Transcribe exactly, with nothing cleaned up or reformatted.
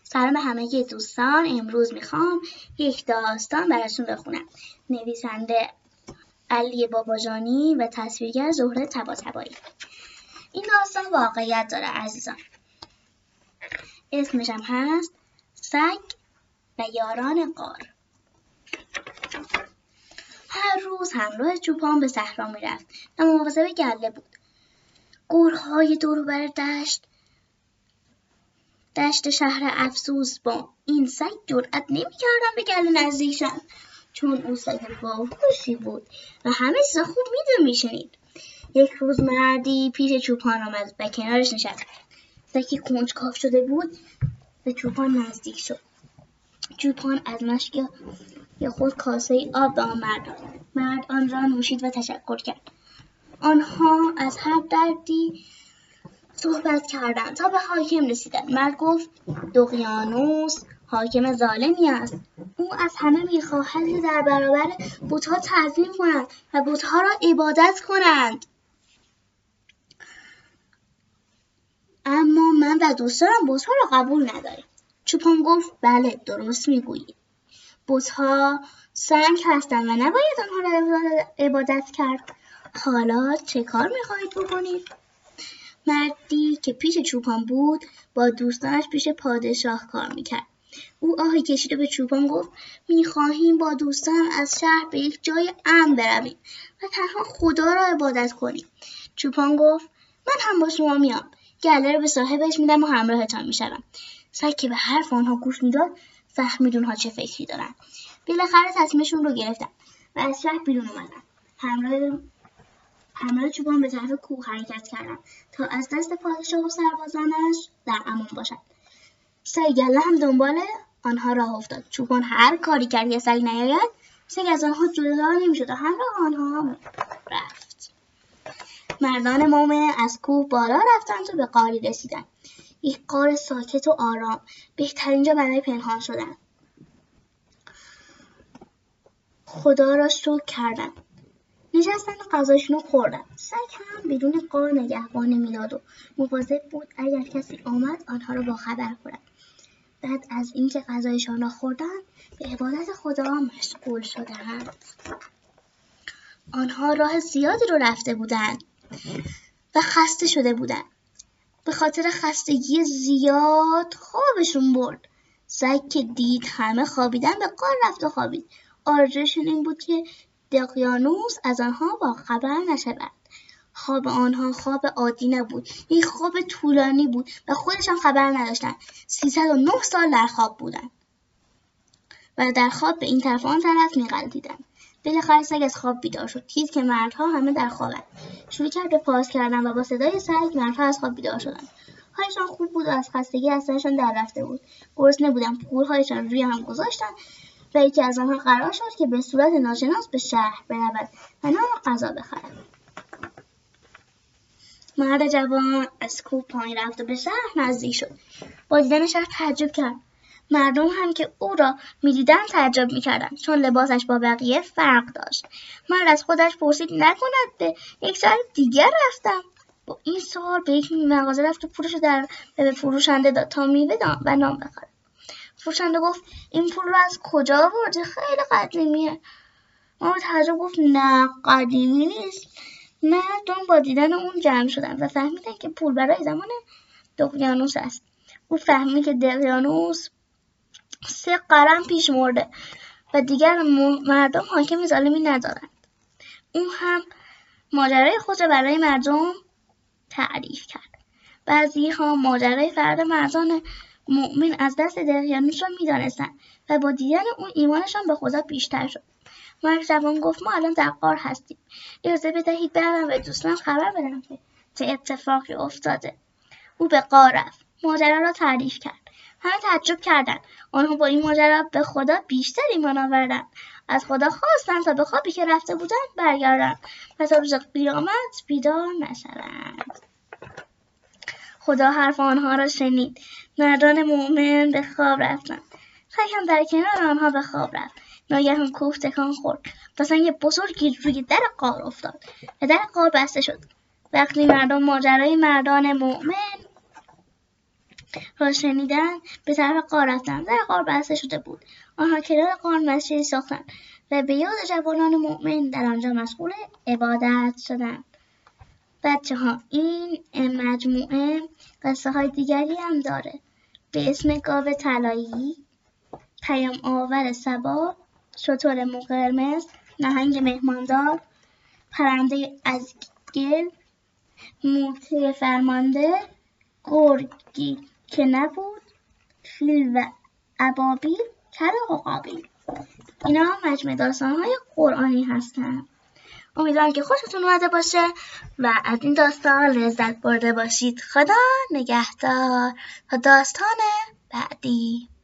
سلام به همه دوستان. امروز میخوام یک داستان براتون بخونم. نویسنده علی باباجانی و تصویرگر زهره طباطبایی. این داستان واقعیت داره عزیزان. اسمش هم هست سگ و یاران غار. هر روز همراه چوپان به صحرا میرفت و مواظب گله بود. غورهای دور و بر دشت دشت شهر افسوس با این سگ جرأت نمی‌کردن به گله نزدیک شن، چون او سگ باهوشی بود و همه چیز خوب میدون میشنید. یک روز مردی پیش چوپان آمد و کنارش نشست. سگی کنجکاو شده بود به چوپان نزدیک شد. چوپان از مشک خود کاسه آب به آن مرد داد. مرد آن را نوشید و تشکر کرد. آنها از هر دردی صحبت کردند تا به حاکم رسیدند. مرد گفت دقیانوس حاکم ظالمی است. او از همه می‌خواهد که در برابر بت‌ها تعظیم کنند و بت‌ها را عبادت کنند. اما من و دوستانم بت‌ها را قبول نداریم. چوپان گفت بله درست میگویی. بت‌ها سنگ هستند و نباید آنها را عبادت کرد. حالا چه کار می‌خواهید بکنید؟ مردی که پیش چوپان بود با دوستانش پیش پادشاه کار میکرد. او آهی کشید و به چوپان گفت میخواهیم با دوستان از شهر به یک جای امن برویم و تنها خدا را عبادت کنیم. چوپان گفت من هم با شما میام. گله رو به صاحبش میدم و همراهتان میشوم. سگ که به حرف آنها گوش میداد فهمید اونها چه فکری دارن. بالاخره تصمیمشون رو گرفتن و از شهر بیرون اومدن. همراه همراه چوپان به طرف کوه حرکت کردند تا از دست پادشاه و سربازانش در امان باشد. سگ گله هم دنبال آنها راه افتاد. چوپان هر کاری کرد که سگ نیاید، سگ از آنها جدا نمیشد و همراه آنها رفت. مردان مومن از کوه بالا رفتند و به غاری رسیدند. یک غار ساکت و آرام، بهترین جا برای پنهان شدن. خدا را شکر کردند. نشستن و غذاشون رو خوردن. سگ هم بدون غار نگهبانی میداد و مواظب بود اگر کسی آمد آنها را باخبر کند. بعد از اینکه غذایشان را خوردن به عبادت خدا مشغول شدند. آنها راه زیادی رو رفته بودند و خسته شده بودند. به خاطر خستگی زیاد خوابشون برد. سگ که دید همه خوابیدن به غار رفت و خوابید. آرزوشون این بود که دقیانوس از آنها با خبر نشود. خواب آنها خواب عادی نبود. یک خواب طولانی بود و خودشان خبر نداشتند. سیصد و نه سال در خواب بودند و در خواب به این طرف آن طرف می‌غلطیدند. بالاخره سگ از خواب بیدار شد. دید که مردها همه در خوابند. شروع کرد به پاس کردن و با صدای سگ مردها از خواب بیدار شدند. حالشان خوب بود و از خستگی اصلشان در رفته بود. گرسنه بودند. پولهایشان روی هم گذاشتند و یکی از آنها قرار شد که به صورت ناشناس به شهر برود و نان و غذا بخرد. مرد جوان از کوه پایین رفت و به شهر نزدیک شد. با دیدن شهر تعجب کرد. مردم هم که او را می‌دیدند تعجب می‌کردند، چون لباسش با بقیه فرق داشت. مرد از خودش پرسید نکند به یک شهر دیگر رفتم؟ با این سوال به یک مغازه رفت و پولش در به فروشنده داد تا میوه و نان بخرد. فروشنده گفت این پول رو از کجا آوردی؟ خیلی قدیمیه. مرد تعجب گفت نه قدیمی نیست. مردم با دیدن اون جمع شدن و فهمیدن که پول برای زمان دقیانوس است. او فهمید که دقیانوس سه قرن پیش مرده و دیگر مردم حاکم ظالمی ندارند. او هم ماجرای خود را برای مردم تعریف کرد. بعضی ها ماجرای فرد مردان مؤمن از دست دقیانوس را می‌دانستند و با دیدن اون ایمانشان به خدا بیشتر شد. مرد جوان گفت ما الان در غار هستیم. اجازه بدهید برم به دوستان خبر بدم که چه اتفاقی افتاده. او به غار رفت. ماجرا را تعریف کرد. همه تعجب کردند. آنها با این ماجرا به خدا بیشتر ایمان آوردند. از خدا خواستند تا به خوابی که رفته بودند برگردند و تا روز قیامت بیدار نشوند. خدا حرف آنها را شنید. مردان مؤمن به خواب رفتند. سگ هم در کنار آنها به خواب رفت. ناگهان کوه تکان خورد و سنگ بزرگی روی در غار افتاد و در غار بسته شد. وقتی مردم ماجرای مردان مؤمن را شنیدن به طرف غار رفتند. در غار بسته شده بود. آنها کنار غار مسجدی ساختند و به یاد جوانان مؤمن در آنجا مشغول عبادت شدند. بچه ها، این مجموعه قصه های دیگری هم داره به اسم گاو طلایی، پیام آور صبا، شتر مو قرمز، نهنگ مهماندار، پرنده از گل، مورچه فرمانده، گرگی که نبود، فیل و ابابیل، کلاغ و قابیل. اینا مجموعه داستان‌های قرآنی هستن. امیدوارم که خوشتون اومده باشه و از این داستان لذت برده باشید. خدا نگهدار تا داستان بعدی.